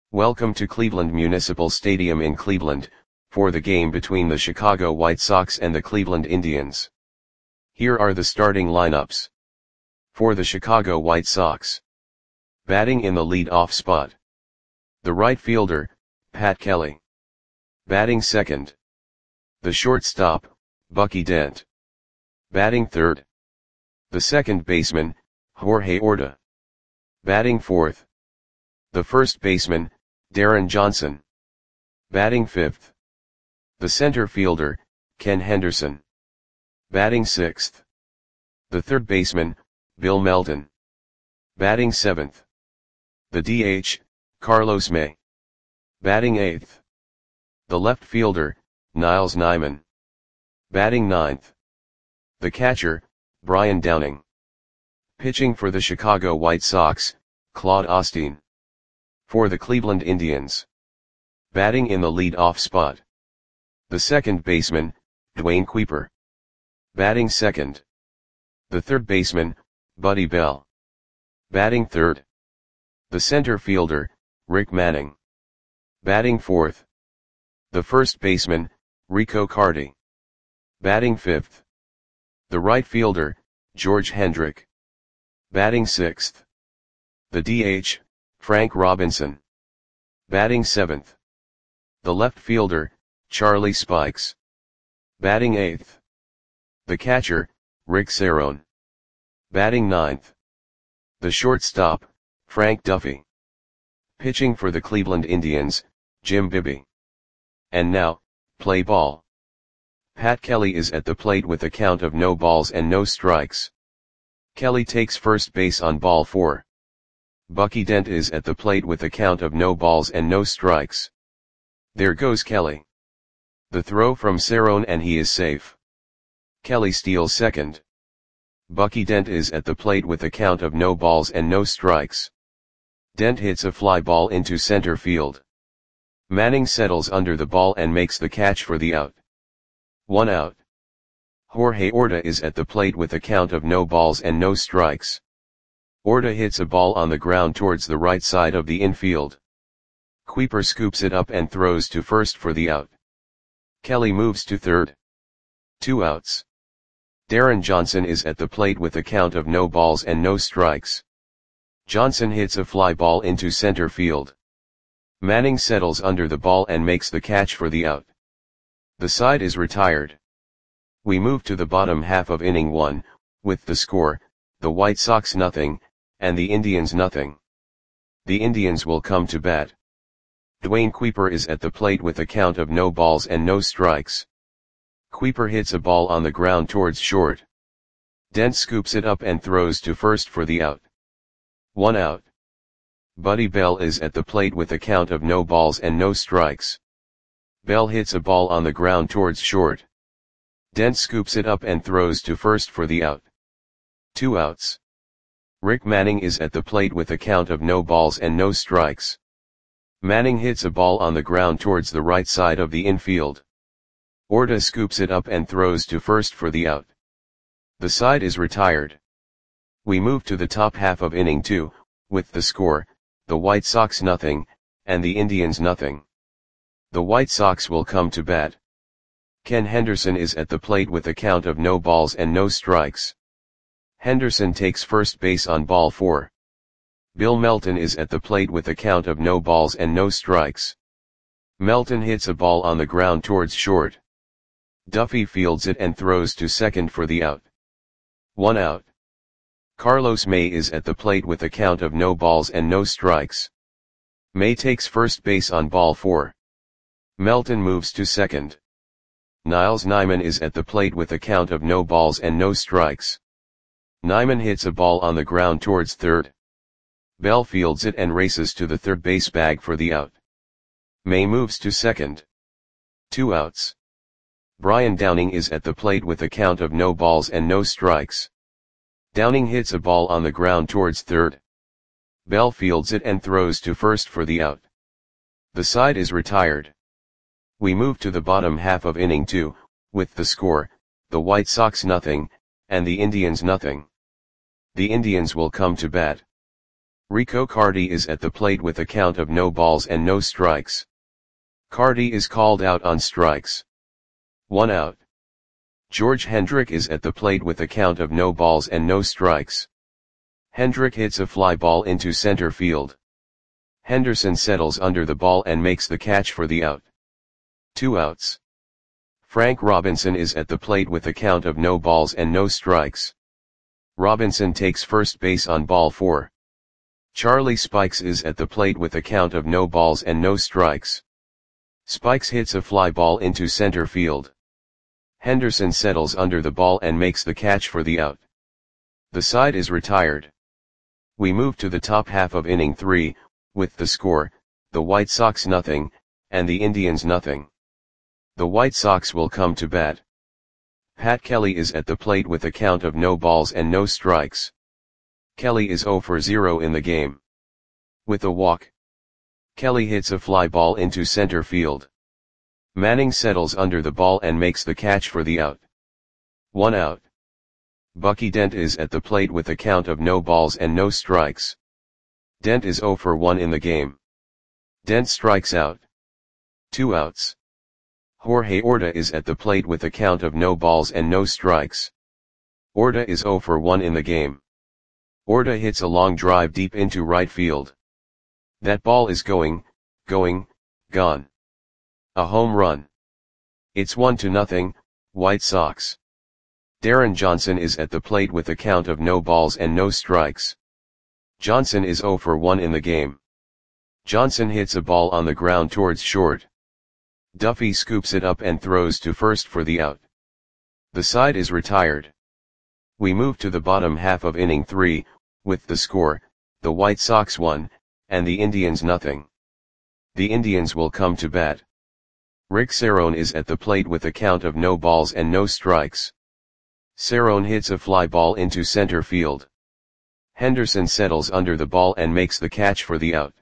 Welcome to Cleveland Municipal Stadium in Cleveland, for the game between the Chicago White Sox and the Cleveland Indians. Here are the starting lineups. For the Chicago White Sox. Batting in the lead-off spot. The right fielder, Pat Kelly. Batting second. The shortstop, Bucky Dent. Batting third. The second baseman, Jorge Orta. Batting fourth. The first baseman, Darren Johnson. Batting fifth. The center fielder, Ken Henderson. Batting sixth. The third baseman, Bill Melton. Batting seventh. The DH, Carlos May. Batting eighth. The left fielder, Niles Nyman. Batting ninth. The catcher, Brian Downing. Pitching for the Chicago White Sox, Claude Osteen. For the Cleveland Indians. Batting in the lead-off spot. The second baseman, Dwayne Kuiper. Batting second. The third baseman, Buddy Bell. Batting third. The center fielder, Rick Manning. Batting fourth. The first baseman, Rico Carty. Batting fifth. The right fielder, George Hendrick. Batting sixth. The DH, Frank Robinson. Batting seventh. The left fielder, Charlie Spikes. Batting eighth. The catcher, Rick Cerone. Batting ninth. The shortstop, Frank Duffy. Pitching for the Cleveland Indians, Jim Bibby. And now, play ball. Pat Kelly is at the plate with a count of no balls and no strikes. Kelly takes first base on ball 4. Bucky Dent is at the plate with a count of no balls and no strikes. There goes Kelly. The throw from Cerone and he is safe. Kelly steals second. Bucky Dent is at the plate with a count of no balls and no strikes. Dent hits a fly ball into center field. Manning settles under the ball and makes the catch for the out. 1 out. Jorge Orta is at the plate with a count of no balls and no strikes. Orta hits a ball on the ground towards the right side of the infield. Kuiper scoops it up and throws to first for the out. Kelly moves to third. 2 outs. Darren Johnson is at the plate with a count of no balls and no strikes. Johnson hits a fly ball into center field. Manning settles under the ball and makes the catch for the out. The side is retired. We move to the bottom half of inning 1, with the score, the White Sox 0, and the Indians 0. The Indians will come to bat. Dwayne Kuiper is at the plate with a count of no balls and no strikes. Kuiper hits a ball on the ground towards short. Dent scoops it up and throws to first for the out. 1 out. Buddy Bell is at the plate with a count of no balls and no strikes. Bell hits a ball on the ground towards short. Dent scoops it up and throws to first for the out. 2 outs. Rick Manning is at the plate with a count of no balls and no strikes. Manning hits a ball on the ground towards the right side of the infield. Orta scoops it up and throws to first for the out. The side is retired. We move to the top half of inning 2, with the score, the White Sox 0, and the Indians 0. The White Sox will come to bat. Ken Henderson is at the plate with a count of no balls and no strikes. Henderson takes first base on ball 4. Bill Melton is at the plate with a count of no balls and no strikes. Melton hits a ball on the ground towards short. Duffy fields it and throws to second for the out. 1 out. Carlos May is at the plate with a count of no balls and no strikes. May takes first base on ball 4. Melton moves to second. Niles Nyman is at the plate with a count of no balls and no strikes. Nyman hits a ball on the ground towards third. Bell fields it and races to the third base bag for the out. May moves to second. 2 outs. Brian Downing is at the plate with a count of no balls and no strikes. Downing hits a ball on the ground towards third. Bell fields it and throws to first for the out. The side is retired. We move to the bottom half of inning 2, with the score, the White Sox 0, and the Indians 0. The Indians will come to bat. Rico Cardi is at the plate with a count of no balls and no strikes. Cardi is called out on strikes. 1 out. George Hendrick is at the plate with a count of no balls and no strikes. Hendrick hits a fly ball into center field. Henderson settles under the ball and makes the catch for the out. 2 outs. Frank Robinson is at the plate with a count of no balls and no strikes. Robinson takes first base on ball 4. Charlie Spikes is at the plate with a count of no balls and no strikes. Spikes hits a fly ball into center field. Henderson settles under the ball and makes the catch for the out. The side is retired. We move to the top half of inning 3, with the score, the White Sox nothing, and the Indians nothing. The White Sox will come to bat. Pat Kelly is at the plate with a count of no balls and no strikes. Kelly is 0 for 0 in the game. With a walk, Kelly hits a fly ball into center field. Manning settles under the ball and makes the catch for the out. 1 out. Bucky Dent is at the plate with a count of no balls and no strikes. Dent is 0 for 1 in the game. Dent strikes out. 2 outs. Jorge Orta is at the plate with a count of no balls and no strikes. Orta is 0 for 1 in the game. Orta hits a long drive deep into right field. That ball is gone. A home run. It's 1-0, White Sox. Darren Johnson is at the plate with a count of no balls and no strikes. Johnson is 0 for 1 in the game. Johnson hits a ball on the ground towards short. Duffy scoops it up and throws to first for the out. The side is retired. We move to the bottom half of inning 3, with the score, the White Sox 1, and the Indians nothing. The Indians will come to bat. Rick Cerone is at the plate with a count of no balls and no strikes. Cerone hits a fly ball into center field. Henderson settles under the ball and makes the catch for the out.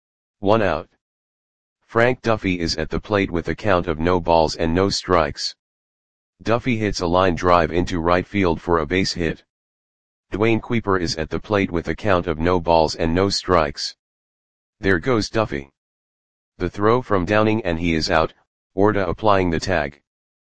1 out. Frank Duffy is at the plate with a count of no balls and no strikes. Duffy hits a line drive into right field for a base hit. Dwayne Kuiper is at the plate with a count of no balls and no strikes. There goes Duffy. The throw from Downing and he is out, Orta applying the tag.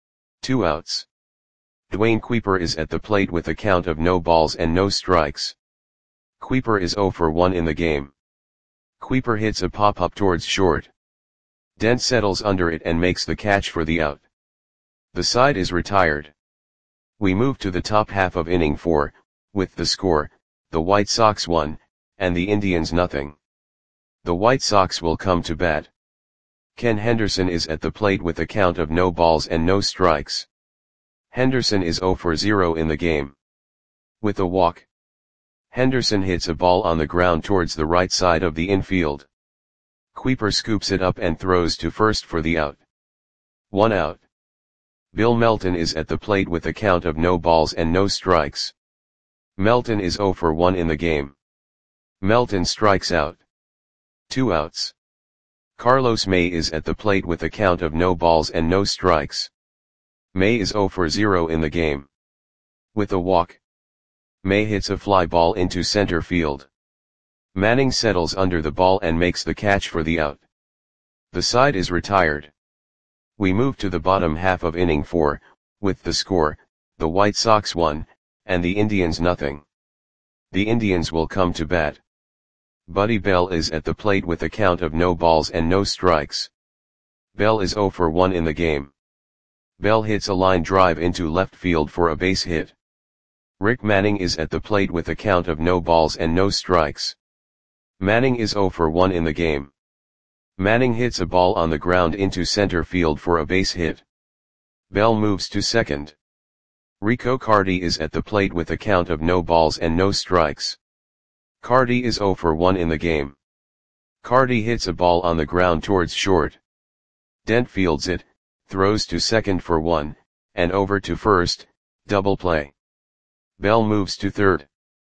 2 outs. Dwayne Kuiper is at the plate with a count of no balls and no strikes. Kuiper is 0 for 1 in the game. Kuiper hits a pop-up towards short. Dent settles under it and makes the catch for the out. The side is retired. We move to the top half of inning 4, with the score, the White Sox 1, and the Indians nothing. The White Sox will come to bat. Ken Henderson is at the plate with a count of no balls and no strikes. Henderson is 0 for 0 in the game. With a walk, Henderson hits a ball on the ground towards the right side of the infield. Kuiper scoops it up and throws to first for the out. 1 out. Bill Melton is at the plate with a count of no balls and no strikes. Melton is 0 for 1 in the game. Melton strikes out. 2 outs. Carlos May is at the plate with a count of no balls and no strikes. May is 0 for 0 in the game. With a walk, May hits a fly ball into center field. Manning settles under the ball and makes the catch for the out. The side is retired. We move to the bottom half of inning 4, with the score, the White Sox 1, and the Indians nothing. The Indians will come to bat. Buddy Bell is at the plate with a count of no balls and no strikes. Bell is 0 for 1 in the game. Bell hits a line drive into left field for a base hit. Rick Manning is at the plate with a count of no balls and no strikes. Manning is 0 for 1 in the game. Manning hits a ball on the ground into center field for a base hit. Bell moves to second. Rico Cardi is at the plate with a count of no balls and no strikes. Cardi is 0 for 1 in the game. Cardi hits a ball on the ground towards short. Dent fields it, throws to second for 1, and over to first, double play. Bell moves to third.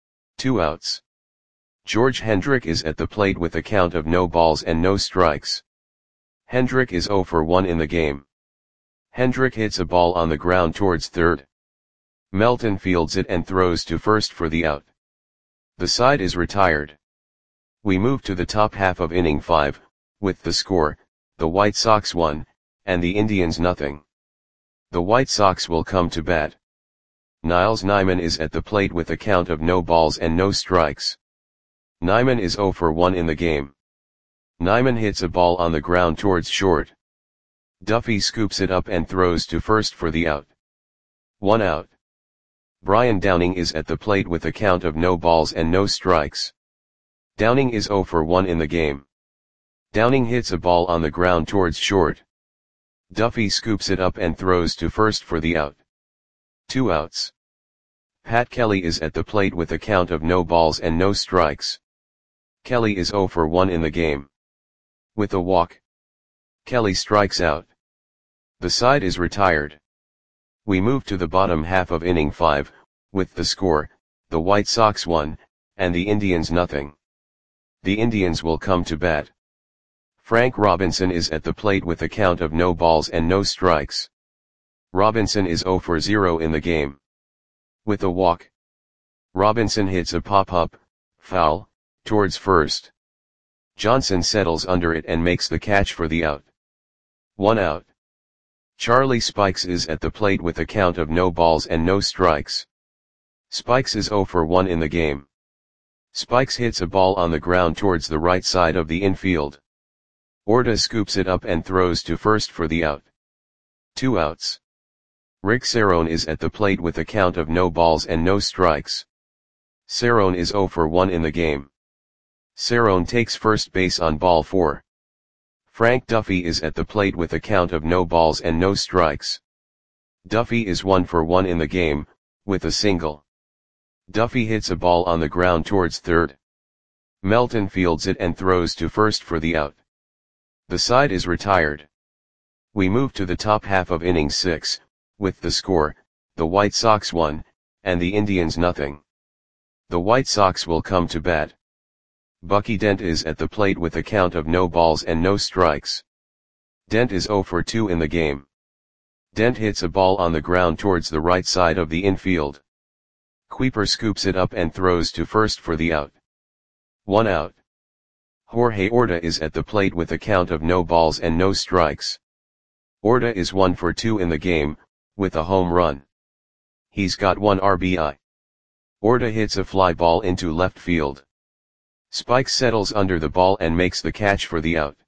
2 outs. George Hendrick is at the plate with a count of no balls and no strikes. Hendrick is 0 for 1 in the game. Hendrick hits a ball on the ground towards third. Melton fields it and throws to first for the out. The side is retired. We move to the top half of inning 5, with the score, the White Sox 1, and the Indians nothing. The White Sox will come to bat. Niles Nyman is at the plate with a count of no balls and no strikes. Nyman is 0 for 1 in the game. Nyman hits a ball on the ground towards short. Duffy scoops it up and throws to first for the out. 1 out. Brian Downing is at the plate with a count of no balls and no strikes. Downing is 0 for 1 in the game. Downing hits a ball on the ground towards short. Duffy scoops it up and throws to first for the out. 2 outs. Pat Kelly is at the plate with a count of no balls and no strikes. Kelly is 0 for 1 in the game. With a walk, Kelly strikes out. The side is retired. We move to the bottom half of inning 5, with the score, the White Sox 1, and the Indians nothing. The Indians will come to bat. Frank Robinson is at the plate with a count of no balls and no strikes. Robinson is 0 for 0 in the game. With a walk, Robinson hits a pop-up, foul, towards first. Johnson settles under it and makes the catch for the out. 1 out. Charlie Spikes is at the plate with a count of no balls and no strikes. Spikes is 0 for 1 in the game. Spikes hits a ball on the ground towards the right side of the infield. Orta scoops it up and throws to first for the out. 2 outs. Rick Cerrone is at the plate with a count of no balls and no strikes. Cerrone is 0 for 1 in the game. Cerrone takes first base on ball 4. Frank Duffy is at the plate with a count of no balls and no strikes. Duffy is 1 for 1 in the game, with a single. Duffy hits a ball on the ground towards third. Melton fields it and throws to first for the out. The side is retired. We move to the top half of inning 6, with the score, the White Sox 1, and the Indians nothing. The White Sox will come to bat. Bucky Dent is at the plate with a count of no balls and no strikes. Dent is 0 for 2 in the game. Dent hits a ball on the ground towards the right side of the infield. Kuiper scoops it up and throws to first for the out. 1 out. Jorge Orta is at the plate with a count of no balls and no strikes. Orta is 1 for 2 in the game, with a home run. He's got 1 RBI. Orta hits a fly ball into left field. Spikes settles under the ball and makes the catch for the out.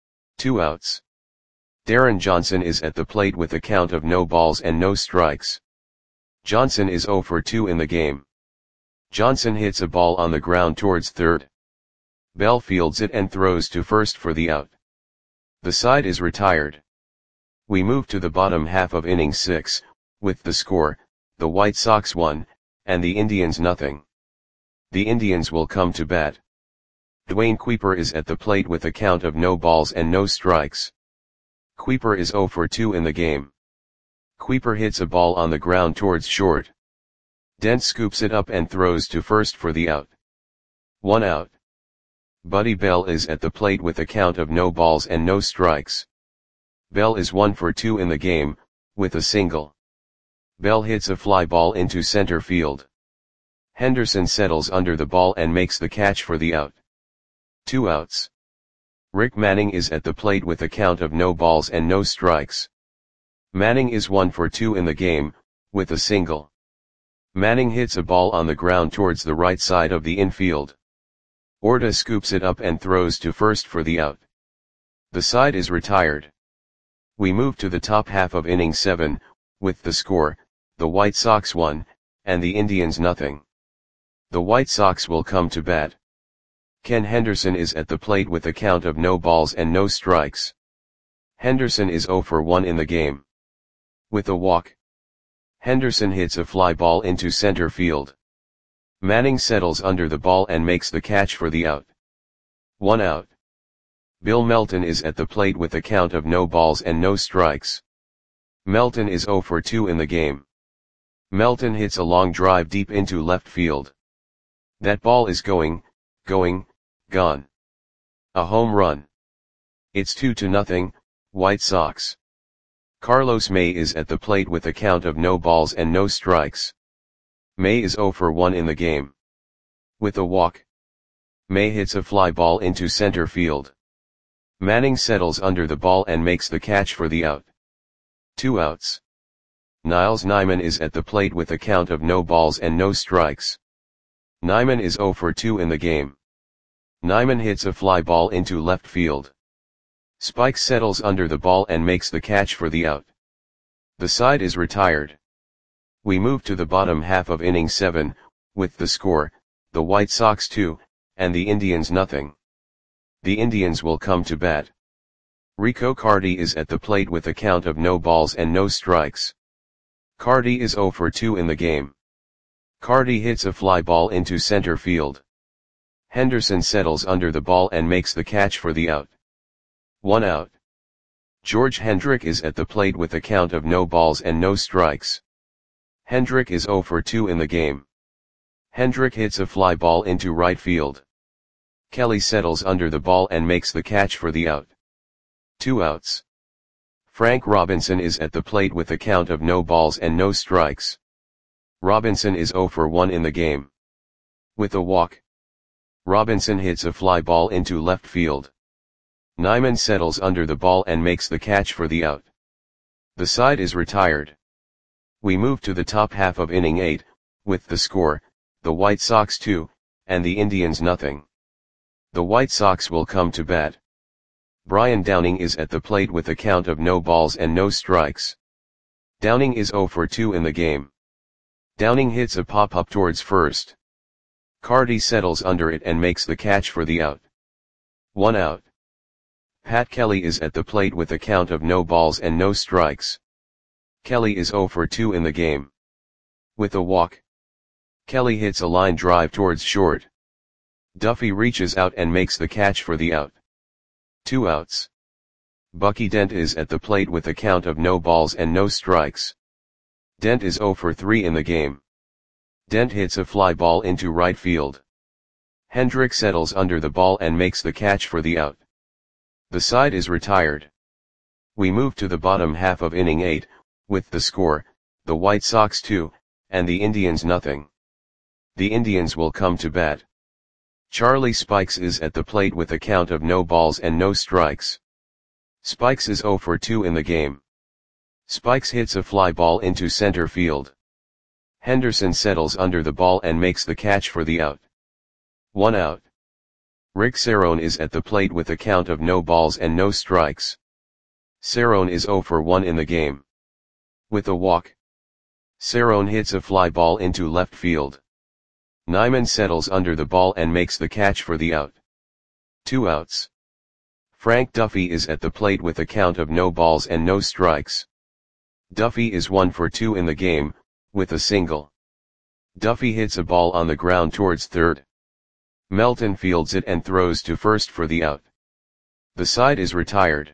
2 outs. Darren Johnson is at the plate with a count of no balls and no strikes. Johnson is 0 for 2 in the game. Johnson hits a ball on the ground towards third. Bell fields it and throws to first for the out. The side is retired. We move to the bottom half of inning 6, with the score, the White Sox 1, and the Indians nothing. The Indians will come to bat. Dwayne Kuiper is at the plate with a count of no balls and no strikes. Kuiper is 0 for 2 in the game. Kuiper hits a ball on the ground towards short. Dent scoops it up and throws to first for the out. 1 out. Buddy Bell is at the plate with a count of no balls and no strikes. Bell is 1 for 2 in the game, with a single. Bell hits a fly ball into center field. Henderson settles under the ball and makes the catch for the out. 2 outs. Rick Manning is at the plate with a count of no balls and no strikes. Manning is 1 for 2 in the game, with a single. Manning hits a ball on the ground towards the right side of the infield. Orta scoops it up and throws to first for the out. The side is retired. We move to the top half of inning 7, with the score, the White Sox 1, and the Indians nothing. The White Sox will come to bat. Ken Henderson is at the plate with a count of no balls and no strikes. Henderson is 0 for 1 in the game. With a walk, Henderson hits a fly ball into center field. Manning settles under the ball and makes the catch for the out. 1 out. Bill Melton is at the plate with a count of no balls and no strikes. Melton is 0 for 2 in the game. Melton hits a long drive deep into left field. That ball is gone. A home run. It's 2-0, White Sox. Carlos May is at the plate with a count of no balls and no strikes. May is 0 for 1 in the game. With a walk, May hits a fly ball into center field. Manning settles under the ball and makes the catch for the out. 2 outs. Niles Nyman is at the plate with a count of no balls and no strikes. Nyman is 0 for 2 in the game. Nyman hits a fly ball into left field. Spikes settles under the ball and makes the catch for the out. The side is retired. We move to the bottom half of inning 7, with the score, the White Sox 2, and the Indians nothing. The Indians will come to bat. Rico Carty is at the plate with a count of no balls and no strikes. Carty is 0 for 2 in the game. Carty hits a fly ball into center field. Henderson settles under the ball and makes the catch for the out. 1 out. George Hendrick is at the plate with a count of no balls and no strikes. Hendrick is 0 for 2 in the game. Hendrick hits a fly ball into right field. Kelly settles under the ball and makes the catch for the out. 2 outs. Frank Robinson is at the plate with a count of no balls and no strikes. Robinson is 0 for 1 in the game. With a walk, Robinson hits a fly ball into left field. Nyman settles under the ball and makes the catch for the out. The side is retired. We move to the top half of inning 8, with the score, the White Sox 2, and the Indians nothing. The White Sox will come to bat. Brian Downing is at the plate with a count of no balls and no strikes. Downing is 0 for 2 in the game. Downing hits a pop-up towards first. Carty settles under it and makes the catch for the out. 1 out. Pat Kelly is at the plate with a count of no balls and no strikes. Kelly is 0 for 2 in the game. With a walk, Kelly hits a line drive towards short. Duffy reaches out and makes the catch for the out. 2 outs. Bucky Dent is at the plate with a count of no balls and no strikes. Dent is 0 for 3 in the game. Dent hits a fly ball into right field. Hendrick settles under the ball and makes the catch for the out. The side is retired. We move to the bottom half of inning 8, with the score, the White Sox 2, and the Indians nothing. The Indians will come to bat. Charlie Spikes is at the plate with a count of no balls and no strikes. Spikes is 0 for 2 in the game. Spikes hits a fly ball into center field. Henderson settles under the ball and makes the catch for the out. 1 out. Rick Cerrone is at the plate with a count of no balls and no strikes. Cerrone is 0 for 1 in the game. With a walk, Cerrone hits a fly ball into left field. Nyman settles under the ball and makes the catch for the out. 2 outs. Frank Duffy is at the plate with a count of no balls and no strikes. Duffy is 1 for 2 in the game, with a single. Duffy hits a ball on the ground towards third. Melton fields it and throws to first for the out. The side is retired.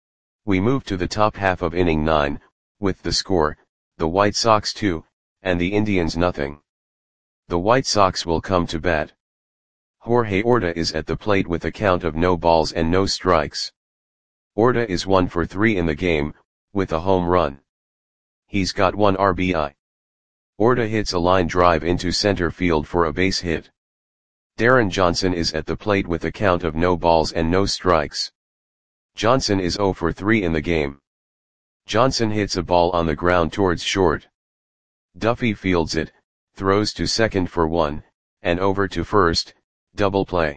We move to the top half of inning 9, with the score, the White Sox 2, and the Indians nothing. The White Sox will come to bat. Jorge Orta is at the plate with a count of no balls and no strikes. Orta is 1 for 3 in the game, with a home run. He's got 1 RBI. Orta hits a line drive into center field for a base hit. Darren Johnson is at the plate with a count of no balls and no strikes. Johnson is 0 for 3 in the game. Johnson hits a ball on the ground towards short. Duffy fields it, throws to second for 1, and over to first, double play.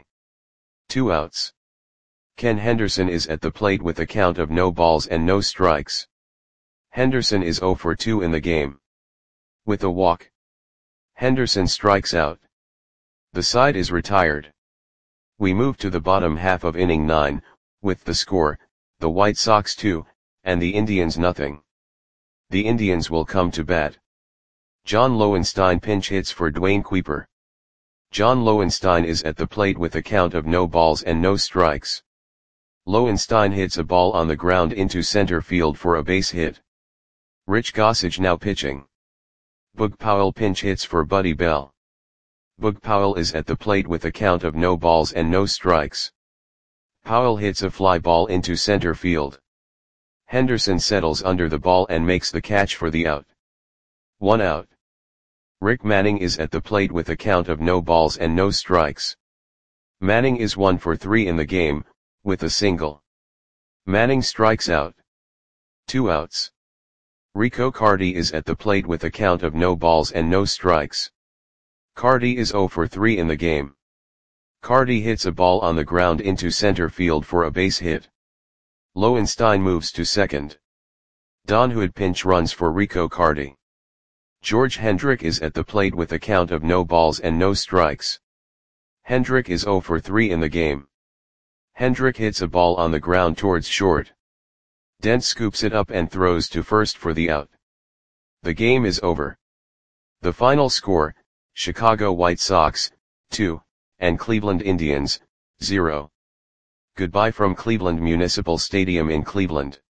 2 outs. Ken Henderson is at the plate with a count of no balls and no strikes. Henderson is 0 for 2 in the game. With a walk, Henderson strikes out. The side is retired. We move to the bottom half of inning 9, with the score, the White Sox 2, and the Indians nothing. The Indians will come to bat. John Lowenstein pinch hits for Dwayne Kuiper. John Lowenstein is at the plate with a count of no balls and no strikes. Lowenstein hits a ball on the ground into center field for a base hit. Rich Gossage now pitching. Boog Powell pinch hits for Buddy Bell. Boog Powell is at the plate with a count of no balls and no strikes. Powell hits a fly ball into center field. Henderson settles under the ball and makes the catch for the out. 1 out. Rick Manning is at the plate with a count of no balls and no strikes. Manning is 1 for 3 in the game, with a single. Manning strikes out. 2 outs. Rico Carty is at the plate with a count of no balls and no strikes. Carty is 0 for 3 in the game. Carty hits a ball on the ground into center field for a base hit. Lowenstein moves to second. Don Hood pinch runs for Rico Carty. George Hendrick is at the plate with a count of no balls and no strikes. Hendrick is 0 for 3 in the game. Hendrick hits a ball on the ground towards short. Dent scoops it up and throws to first for the out. The game is over. The final score, Chicago White Sox, 2, and Cleveland Indians, 0. Goodbye from Cleveland Municipal Stadium in Cleveland.